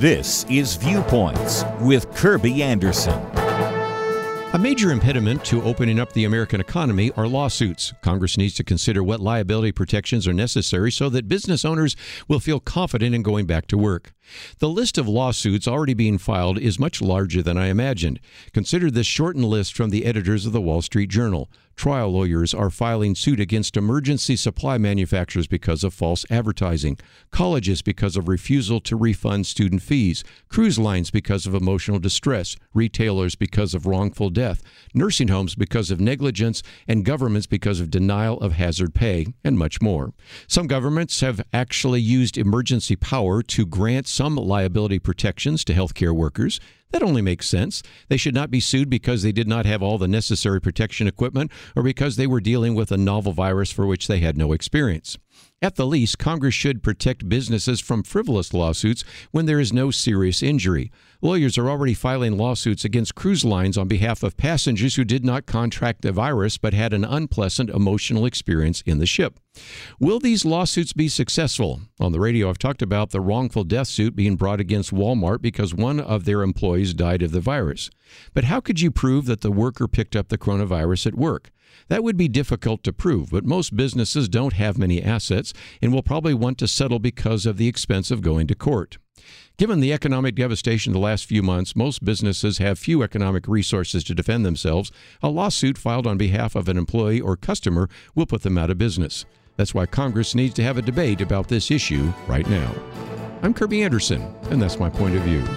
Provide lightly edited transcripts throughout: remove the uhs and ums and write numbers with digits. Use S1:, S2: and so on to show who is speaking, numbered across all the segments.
S1: This is Viewpoints with Kirby Anderson.
S2: A major impediment to opening up the American economy are lawsuits. Congress needs to consider what liability protections are necessary so that business owners will feel confident in going back to work. The list of lawsuits already being filed is much larger than I imagined. Consider this shortened list from the editors of the Wall Street Journal. Trial lawyers are filing suit against emergency supply manufacturers because of false advertising, colleges because of refusal to refund student fees, cruise lines because of emotional distress, retailers because of wrongful death, nursing homes because of negligence, and governments because of denial of hazard pay, and much more. Some governments have actually used emergency power to grant some liability protections to healthcare workers. That only makes sense. They should not be sued because they did not have all the necessary protection equipment or because they were dealing with a novel virus for which they had no experience. At the least, Congress should protect businesses from frivolous lawsuits when there is no serious injury. Lawyers are already filing lawsuits against cruise lines on behalf of passengers who did not contract the virus but had an unpleasant emotional experience in the ship. Will these lawsuits be successful? On the radio, I've talked about the wrongful death suit being brought against Walmart because one of their employees died of the virus. But how could you prove that the worker picked up the coronavirus at work? That would be difficult to prove, but most businesses don't have many assets and will probably want to settle because of the expense of going to court. Given the economic devastation the last few months, most businesses have few economic resources to defend themselves. A lawsuit filed on behalf of an employee or customer will put them out of business. That's why Congress needs to have a debate about this issue right now. I'm Kirby Anderson, and that's my point of view.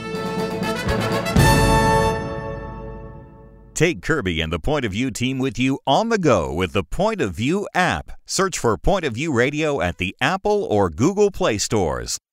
S1: Take Kirby and the Point of View team with you on the go with the Point of View app. Search for Point of View Radio at the Apple or Google Play stores.